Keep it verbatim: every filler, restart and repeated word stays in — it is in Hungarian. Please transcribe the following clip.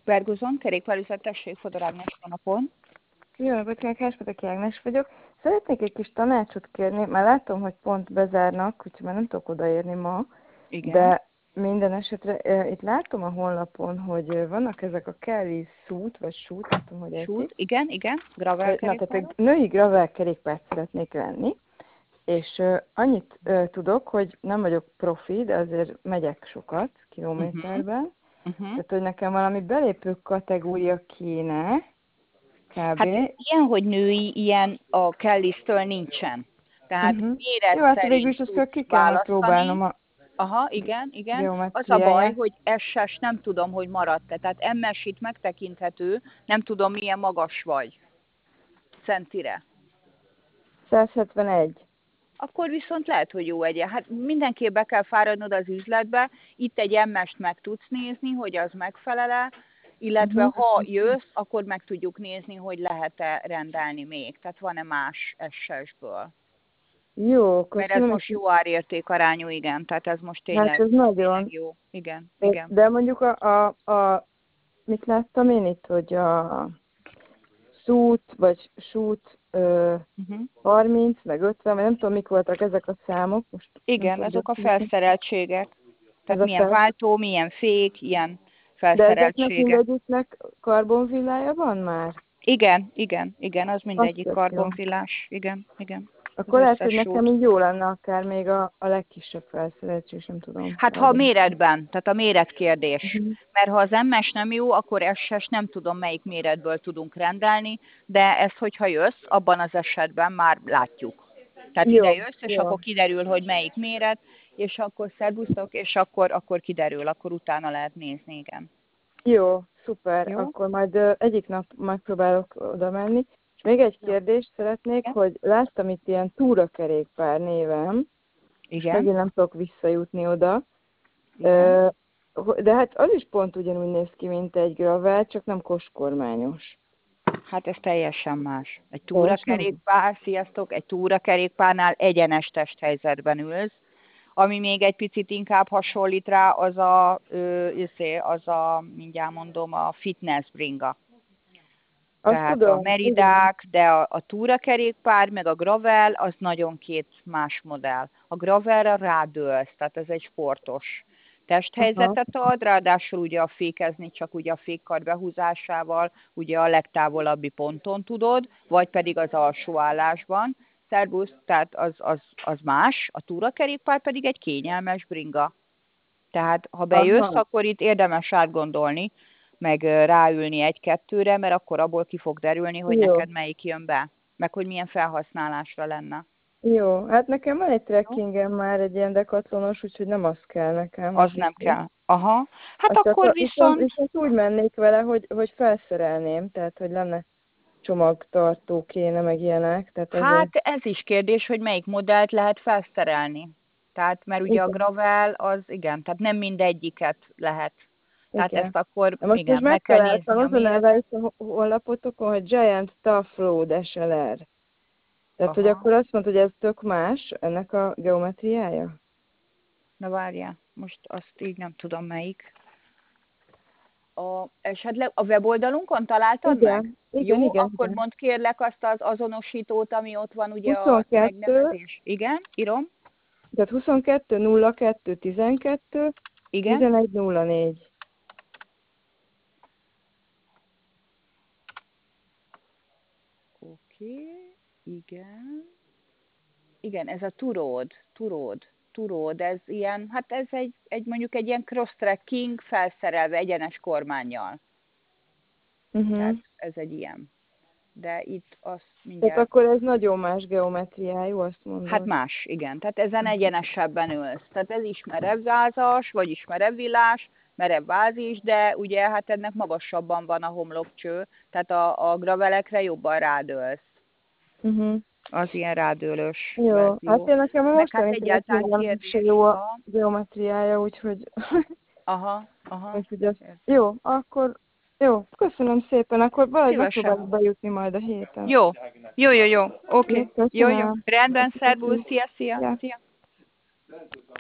Berguzon, kerékpárüzlet, tessék, Fodor Ágnes van a pont. Jó napot kívánok, Háspataki Ágnes vagyok. Szeretnék egy kis tanácsot kérni, már látom, hogy pont bezárnak, úgyhogy már nem tudok odaérni ma, Igen. de minden esetre uh, itt látom a honlapon, hogy uh, vannak ezek a Kelly Suit, vagy Shoot, nem tudom, hogy Shoot, ejtik. igen, igen, gravel Na, tehát kerékpárok. egy női gravel kerékpárt szeretnék venni, és uh, annyit uh, tudok, hogy nem vagyok profi, de azért megyek sokat kilométerben. Uh-huh. Uh-huh. Tehát, hogy nekem valami belépő kategória kéne, kb. Hát ilyen, hogy női, ilyen a Kelly-től nincsen. Tehát Uh-huh. méret Jó, hát szerint végül is azt tudsz ki kell választani. megpróbálnom a Aha, igen, igen. Az a baj, geometriáját. hogy es es nem tudom, hogy maradt-e. Tehát em es itt megtekinthető, nem tudom, milyen magas vagy centire. száz hetvenegy. Akkor viszont lehet, hogy jó egyen. Hát mindenképp be kell fáradnod az üzletbe, itt egy em est meg tudsz nézni, hogy az megfelele, illetve Uh-huh. ha jössz, akkor meg tudjuk nézni, hogy lehet-e rendelni még. Tehát van-e más es es-ből. Jó, Mert ez köszönöm. most jó árérték arányú, igen. Tehát ez most tényleg, Hát ez nagyon. tényleg jó. Igen, igen. De mondjuk a, a, a, mit láttam én itt, hogy a Shoot, vagy Shoot uh, Uh-huh. harminc, meg ötven, vagy nem tudom, mik voltak ezek a számok. Most Igen, azok a felszereltségek. Tehát ez milyen a fel... váltó, milyen fék, ilyen De ezeknek felszereltségek. mindegyiknek karbonvillája van már? Igen, igen, igen, az mindegyik Azt karbonfilás. Igen, igen. Akkor lehet, hogy Shoot. nekem így jó lenne akár még a, a legkisebb felszereltség, sem tudom. Hát ha a méretben, tehát a méretkérdés. Uh-huh. Mert ha az em es nem jó, akkor es es nem tudom, melyik méretből tudunk rendelni, de ezt, hogyha jössz, abban az esetben már látjuk. Tehát Jó, ide jössz, és jó. akkor kiderül, hogy melyik méret, és akkor szervusztok, és akkor, akkor kiderül, akkor utána lehet nézni, igen. Jó, szuper. Jó? Akkor majd uh, egyik nap megpróbálok oda menni. És még egy kérdést szeretnék, Igen? hogy láttam itt ilyen túrakerékpár névem, és Igen. megint nem tudok visszajutni oda. Igen. Uh, de hát az is pont ugyanúgy néz ki, mint egy gravel, csak nem koskormányos. Hát ez teljesen más. Egy túrakerékpár, sziasztok, egy túrakerékpárnál egyenes testhelyzetben ülsz, ami még egy picit inkább hasonlít rá, az a, ö, az a, mindjárt mondom, a fitness bringa. Azt Tehát tudom, a meridák, igen. De a, a túrakerékpár, meg a gravel, az nagyon két más modell. A gravelre rádőlsz, tehát ez egy sportos testhelyzetet ad, ráadásul ugye a fékezni csak ugye a fékkard behúzásával, ugye a legtávolabbi ponton tudod, vagy pedig az alsó állásban. Szervusz, tehát az, az, az más, a túrakerékpár pedig egy kényelmes bringa. Tehát ha bejössz, aha. Akkor itt érdemes átgondolni, meg ráülni egy-kettőre, mert akkor abból ki fog derülni, hogy jó. Neked melyik jön be, meg hogy milyen felhasználásra lenne. Jó, hát nekem van egy trekkingem már, egy ilyen dekatlonos, úgyhogy nem az kell nekem. Az nem kell. kell. Aha. Hát azt akkor akar, viszont... viszont... úgy mennék vele, hogy, hogy felszerelném, tehát hogy lenne csomagtartó kéne, meg ilyenek. Tehát hát ez is kérdés, hogy melyik modellt lehet felszerelni. Tehát, mert ugye igen. A gravel az, igen, tehát nem mindegyiket lehet. Tehát igen. Ezt akkor, most igen, most meg kell nézni a azon elve itt a honlapotokon, hogy Giant Tough Road es el er. Tehát, aha. Hogy akkor azt mondod, hogy ez tök más, ennek a geometriája? Na várjál, most azt így nem tudom melyik. A, esetleg a weboldalunkon találtad igen, meg? Igen, Jó, igen, akkor igen. mondd kérlek azt az azonosítót, ami ott van ugye huszonkettő, a megnevezés. Igen, írom. Tehát huszonkettő nulla kettő tizenkettő igen. tizenegy nulla négy. Oké, okay, igen. Igen, ez a Turód, Turód, Turód, ez ilyen, hát ez egy, egy mondjuk egy ilyen cross-trekking felszerelve egyenes kormánnyal. Uh-huh. Tehát ez egy ilyen. De itt azt mindjárt... Tehát akkor ez nagyon más geometriájú, azt mondod? Hát más, igen. Tehát ezen egyenesebben ülsz. Tehát ez is merevvázas, vagy is merevvillás, merevvázis, de ugye hát ennek magasabban van a homlokcső, tehát a, a gravelekre jobban rádőlsz. Uh-huh. Az ilyen rádőlős jó, verzió. hát én nekem a mostani hát egyáltalán kérdés jó a geometriája, úgyhogy... aha, aha. úgyhogy az... Jó, akkor... Jó, köszönöm szépen, akkor valahogy megpróbálok bejutni majd a héten. Jó, jó, jó, jó, oké. Okay. Jó, jó, rendben, szervusz, szia, szia, ja. szia.